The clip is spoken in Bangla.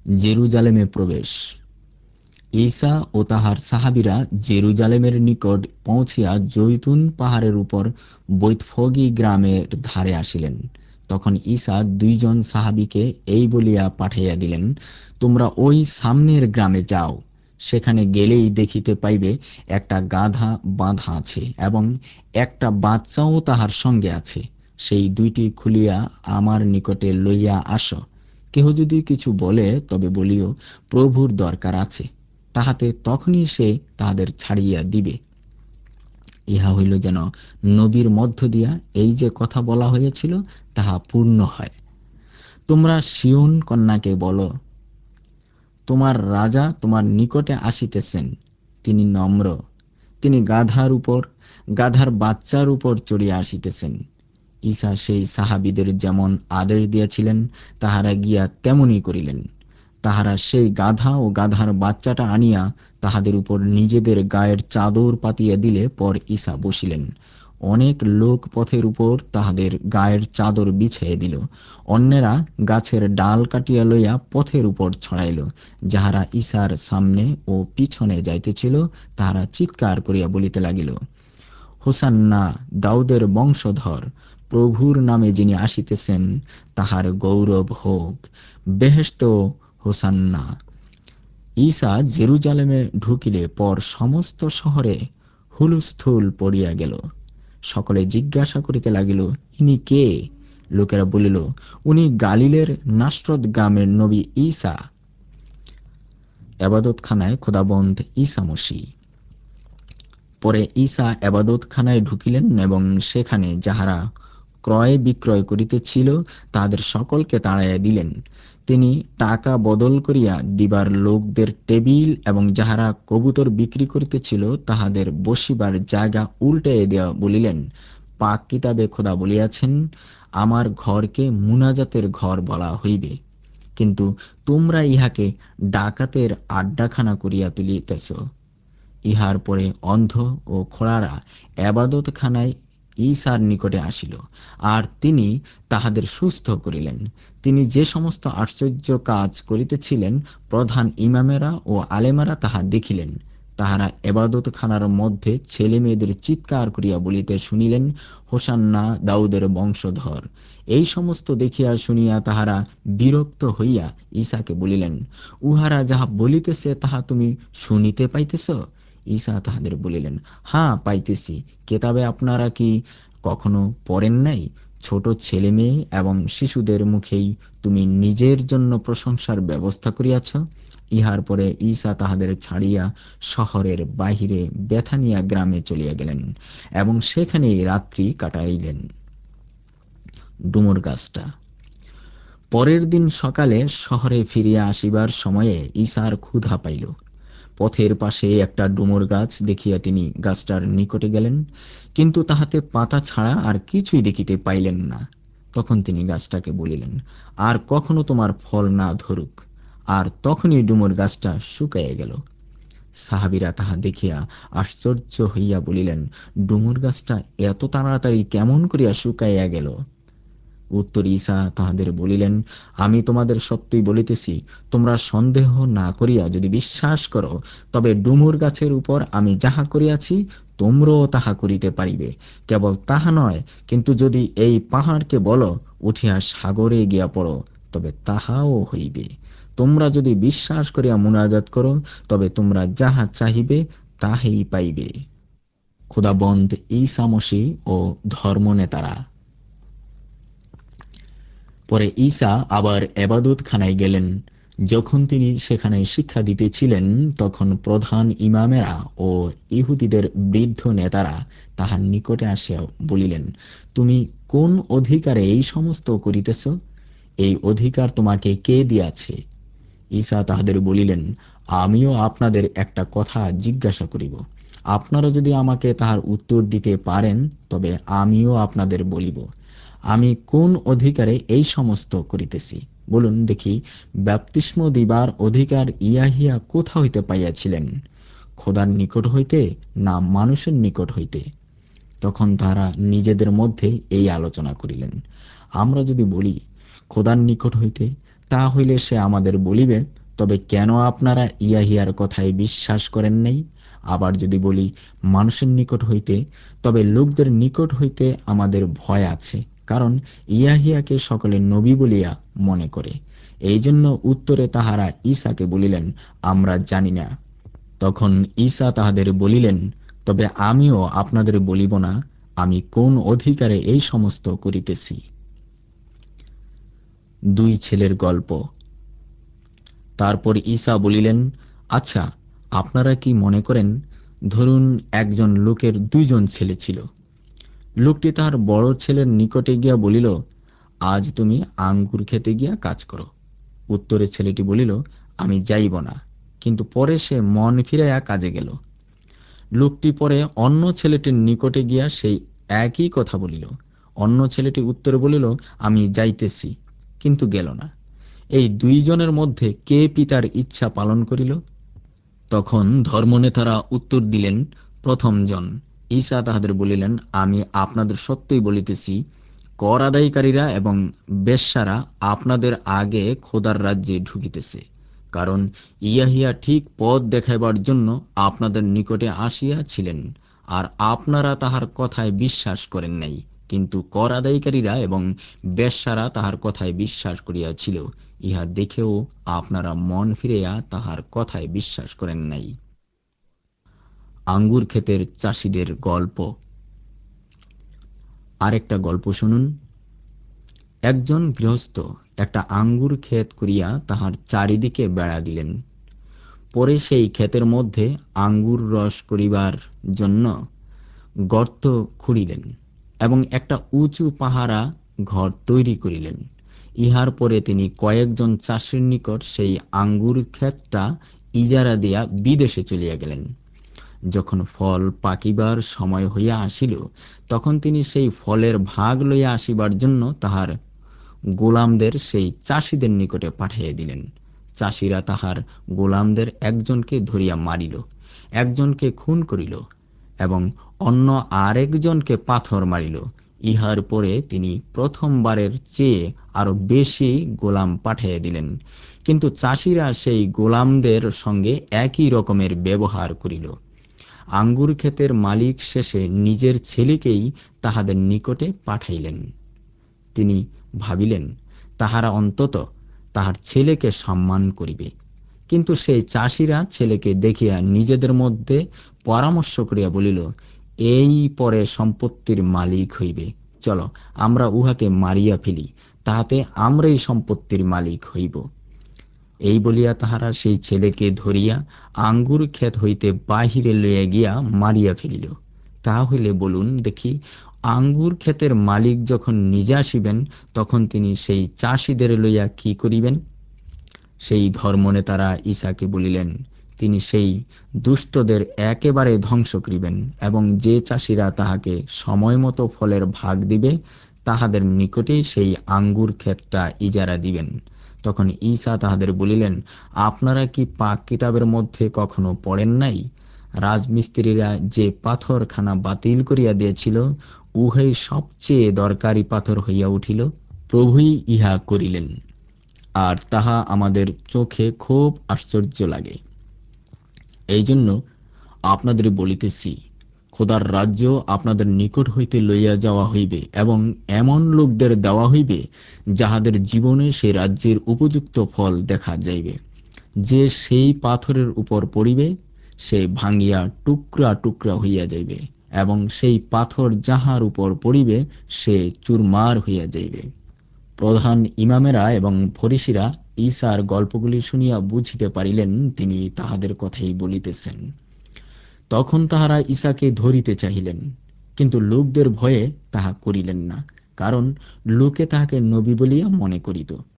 জেরুজালেমে প্রবেশ। ঈসা ও তাহার সাহাবীরা জেরুজালেমের নিকট পৌঁছিয়া জৈতুন পাহাড়ের উপর বৈতফগী গ্রামের ধারে আসিলেন। তখন ঈসা দুইজন সাহাবীকে এই বলিয়া পাঠাইয়া দিলেন, তোমরা ওই সামনের গ্রামে যাও। সেখানে গেলেই দেখিতে পাইবে একটা গাধা বাঁধা আছে এবং একটা বাচ্চাও তাহার সঙ্গে আছে। সেই দুইটি খুলিয়া আমার নিকটে লইয়া আস। কেহ যদি কিছু বলে তবে বলিও, প্রভুর দরকার আছে, তাহাতে তখনই সে তাহাদের ছাড়িয়া দিবে। ইহা হইল যেন নবীর মধ্য দিয়া এই যে কথা বলা হয়েছিল তাহা পূর্ণ হয়। তোমরা সিয়ন কন্যাকে বলো, তোমার রাজা তোমার নিকটে আসিতেছেন, তিনি নম্র, তিনি গাধার বাচ্চার উপর চড়িয়া আসিতেছেন। ঈসা সেই সাহাবীদের যেমন আদেশ দিয়াছিলেন তাহারা গিয়া তেমনি করিলেন। তাহারা সেই গাধা ও গাধার বাচ্চাটা আনিয়া তাহাদের উপর নিজেদের গায়ের চাদর পাতিয়া দিলে পর ঈসা বসিলেন। অনেক লোক পথের উপর তাহাদের গায়ের চাদর বিছাইয়া দিল। অন্যেরা গাছের ডাল কাটিয়া লইয়া পথের উপর ছড়াইল। যাহারা ঈসার সামনে ও পিছনে যাইতেছিল তাহারা চিৎকার করিয়া বলিতে লাগিল, হোসান্না, দাউদের বংশধর, প্রভুর নামে যিনি আসিতেছেন তাহার গৌরব হোক, বেহেশত হোসান্না। ঈসা জেরুজালেমে ঢুকিলে পর সমস্ত শহরে হুলস্থুল পড়িয়া গেল। সকলে জিজ্ঞাসা করিতে লাগিল, ইনি কে? লোকেরা বলিল, উনি গালিলের নাসরত গ্রামের নবী ঈসা। এবাদতখানায় খোদাবন্ধ ঈসা মসীহ। পরে ঈসা এবাদতখানায় ঢুকিলেন এবং সেখানে যাহারা ক্রয় বিক্রয় করিতেছিল তাহাদের সকলকে তাড়াইয়া দিলেন। তিনি টাকা বদল করিয়া দিবার লোকদের টেবিল এবং যাহারা কবুতর বিক্রি করিতেছিল তাহাদের বসিবার জায়গা উল্টাইয়া দিয়া বলিলেন, পাক কিতাবে খোদা বলিয়াছেন, আমার ঘরকে মুনাজাতের ঘর বলা হইবে, কিন্তু তোমরা ইহাকে ডাকাতের আড্ডাখানা করিয়া তুলিতেছ। ইহার পরে অন্ধ ও খোড়ারা এবাদতখানায় ঈসার নিকটে আসিল, আর তিনি তাহাদের সুস্থ করিলেন। তিনি যে সমস্ত আশ্চর্য কাজ করিতেছিলেন প্রধান ইমামেরা ও আলেমারা তাহা দেখিলেন। তাহারা এবাদতখানার মধ্যে ছেলে মেয়েদের চিৎকার করিয়া বলিতে শুনিলেন, হোসান্না, দাউদের বংশধর। এই সমস্ত দেখিয়া শুনিয়া তাহারা বিরক্ত হইয়া ঈসাকে বলিলেন, উহারা যাহা বলিতেছে তাহা তুমি শুনিতে পাইতেছ? ঈসা তাহাদের বলিলেন, হ্যাঁ পাইতেছি। কেতাবে আপনারা কি কখনো পড়েন নাই, ছোট ছেলে মেয়ে এবং শিশুদের মুখেই তুমি নিজের জন্য প্রশংসার ব্যবস্থা করিয়াছ? ইহার পরে ঈসা তাহাদের ছাড়িয়া শহরের বাহিরে বেথানিয়া গ্রামে চলিয়া গেলেন এবং সেখানেই রাত্রি কাটাইলেন। ডুমুর গাছটা। পরের দিন সকালে শহরে ফিরিয়া আসিবার সময়ে ঈসার ক্ষুধা পাইল। পথের পাশে একটা ডুমুর গাছ দেখিয়া তিনি গাছটার নিকটে গেলেন, কিন্তু তাহাতে পাতা ছাড়া আর কিছুই দেখিতে পাইলেন না। তখন তিনি গাছটাকে বলিলেন, আর কখনো তোমার ফল না ধরুক। আর তখনই ডুমুর গাছটা শুকাইয়া গেল। সাহাবীরা তাহা দেখিয়া আশ্চর্য হইয়া বলিলেন, ডুমুর গাছটা এত তাড়াতাড়ি কেমন করিয়া শুকাইয়া গেল? উত্তর ঈসা তাহাদের বলিলেন, আমি তোমাদের সত্যই বলিতেছি, তোমরা সন্দেহ না করিয়া যদি বিশ্বাস করো, তবে ডুমুর গাছের উপর আমি যাহা করিয়াছি তোমরাও তাহা করিতে পারিবে। কেবল তাহা নয়, কিন্তু যদি এই পাহাড়কে বলো, উঠিয়া সাগরে গিয়া পড়ো, তবে তাহাও হইবে। তোমরা যদি বিশ্বাস করিয়া মুনাজাত করো, তবে তোমরা যাহা চাহিবে তাহাই পাইবে। খোদাবন্ধ ঈসা মসীহ ও ধর্মনেতারা। পরে ঈসা আবার এবাদতখানায় গেলেন। যখন তিনি সেখানে শিক্ষা দিতেছিলেন তখন প্রধান ইমামেরা ও ইহুদিদের বৃদ্ধ নেতারা তাহার নিকটে আসিয়া বলিলেন, তুমি কোন অধিকারে এই সমস্ত করিতেছ? এই অধিকার তোমাকে কে দিয়াছে? ঈসা তাহাদের বলিলেন, আমিও আপনাদের একটা কথা জিজ্ঞাসা করিব, আপনারা যদি আমাকে তাহার উত্তর দিতে পারেন তবে আমিও আপনাদের বলিব, আমি কোন অধিকারে এই সমস্ত করিতেছি। বলুন দেখি, বাপ্তিস্ম দিবার অধিকার ইয়াহিয়া কোথা হইতে পাইয়াছিলেন? খোদার নিকট হইতে না মানুষের নিকট হইতে? তখন তারা নিজেদের মধ্যে এই আলোচনা করিলেন, আমরা যদি বলি খোদার নিকট হইতে, তা হইলে সে আমাদের বলিবে, তবে কেন আপনারা ইয়াহিয়ার কথায় বিশ্বাস করেন নাই? আবার যদি বলি, মানুষের নিকট হইতে, তবে লোকদের নিকট হইতে আমাদের ভয় আছে, কারণ ইয়াহিয়াকে সকলে নবী বলিয়া মনে করে। এই জন্য উত্তরে তাহারা ঈসাকে বলিলেন, আমরা জানি না। তখন ঈসা তাহাদের বলিলেন, তবে আমিও আপনাদের বলিব না, আমি কোন অধিকারে এই সমস্ত করিতেছি। দুই ছেলের গল্প। তারপর ঈসা বলিলেন, আচ্ছা, আপনারা কি মনে করেন, ধরুন একজন লোকের দুইজন ছেলে ছিল। লোকটি তাহার বড় ছেলের নিকটে গিয়া বলিল, আজ তুমি আঙ্গুর খেতে গিয়া কাজ করো। উত্তরে ছেলেটি বলিল, আমি যাইব না। কিন্তু পরে সে মন ফিরাইয়া কাজে গেল। লোকটি পরে অন্য ছেলেটির নিকটে গিয়া সেই একই কথা বলিল। অন্য ছেলেটি উত্তরে বলিল, আমি যাইতেছি, কিন্তু গেল না। এই দুইজনের মধ্যে কে পিতার ইচ্ছা পালন করিল? তখন ধর্মনেতারা উত্তর দিলেন, প্রথম জন। ঈসা তাহাদের বলিলেন, আমি আপনাদের সত্যই বলিতেছি, কর আদায়কারীরা এবং বেশ্যারা আপনাদের আগে খোদার রাজ্যে ঢুকিতেছে। কারণ ইয়াহিয়া ঠিক পথ দেখাইবার জন্য আপনাদের নিকটে আসিয়াছিলেন, আর আপনারা তাহার কথায় বিশ্বাস করেন নাই, কিন্তু কর আদায়কারীরা এবং বেশ্যারা তাহার কথায় বিশ্বাস করিয়াছিল। ইহা দেখেও আপনারা মন ফিরাইয়া তাহার কথায় বিশ্বাস করেন নাই। আঙ্গুর ক্ষেতের চাষীদের গল্প। আরেকটা গল্প শুনুন। একজন গৃহস্থ একটা আঙ্গুর ক্ষেত করিয়া তাহার চারিদিকে বেড়া দিলেন। পরে সেই ক্ষেতের মধ্যে আঙ্গুর রস করিবার জন্য গর্ত খুঁড়িলেন এবং একটা উঁচু পাহারা ঘর তৈরি করিলেন। ইহার পরে তিনি কয়েকজন চাষীর নিকট সেই আঙ্গুর ক্ষেতটা ইজারা দিয়া বিদেশে চলিয়া গেলেন। যখন ফল পাকিবার সময় হইয়া আসিল, তখন তিনি সেই ফলের ভাগ লইয়া আসিবার জন্য তাহার গোলামদের সেই চাষীদের নিকটে পাঠাইয়া দিলেন। চাষীরা তাহার গোলামদের একজনকে ধরিয়া মারিল, একজনকে খুন করিল এবং অন্য আরেকজনকে পাথর মারিল। ইহার পরে তিনি প্রথমবারের চেয়ে আরো বেশি গোলাম পাঠাইয়া দিলেন। কিন্তু চাষীরা সেই গোলামদের সঙ্গে একই রকমের ব্যবহার করিল। আঙ্গুর ক্ষেতের মালিক শেষে নিজের ছেলেকেই তাহাদের নিকটে পাঠাইলেন। তিনি ভাবিলেন, তাহারা অন্তত তাহার ছেলেকে সম্মান করিবে। কিন্তু সেই চাষীরা ছেলেকে দেখিয়া নিজেদের মধ্যে পরামর্শ করিয়া বলিল, এই পরে সম্পত্তির মালিক হইবে, চলো আমরা উহাকে মারিয়া ফেলি, তাহাতে আমরাই সম্পত্তির মালিক হইব। এই বলিয়া তাহারা সেই ছেলেকে ধরিয়া আঙ্গুর ক্ষেত হইতে বাহিরে লইয়া গিয়া মারিয়া ফেলিল। তাহা হইলে বলুন দেখি, আঙ্গুর ক্ষেতের মালিক যখন নিজে আসিবেন, তখন তিনি সেই চাষীদের লইয়া কি করিবেন? সেই ধর্মনেতারা ঈসাকে বলিলেন, তিনি সেই দুষ্টদের একেবারে ধ্বংস করিবেন এবং যে চাষীরা তাহাকে সময়মতো ফলের ভাগ দিবে, তাহাদের নিকটেই সেই আঙ্গুর ক্ষেতটা ইজারা দিবেন। তখন ঈসা তাহাদের বলিলেন, আপনারা কি পাক কিতাবের মধ্যে কখনো পড়েন নাই, রাজমিস্ত্রিরা যে পাথরখানা বাতিল করিয়া দিয়েছিল, উহাই সবচেয়ে দরকারি পাথর হইয়া উঠিল। প্রভুই ইহা করিলেন, আর তাহা আমাদের চোখে খুব আশ্চর্য লাগে। এই জন্য আপনাদের বলিতেছি, খোদার রাজ্য আপনাদের নিকট হইতে লইয়া যাওয়া হইবে এবং এমন লোকদের দেওয়া হইবে, যাহাদের জীবনে সেই রাজ্যের উপযুক্ত ফল দেখা যাইবে। যে সেই পাথরের উপর পড়িবে, সে ভাঙ্গিয়া টুকরা টুকরা হইয়া যাইবে, এবং সেই পাথর যাহার উপর পড়িবে, সে চুরমার হইয়া যাইবে। প্রধান ইমামেরা এবং ফরিসিরা ঈসার গল্পগুলি শুনিয়া বুঝিতে পারিলেন তিনি তাহাদের কথাই বলিতেছেন। তখন তাহারা ঈসাকে ধরিতে চাহিলেন, কিন্তু লোকদের ভয়ে তাহা করিলেন না, কারণ লোকে তাহাকে নবী বলিয়া মনে করিত।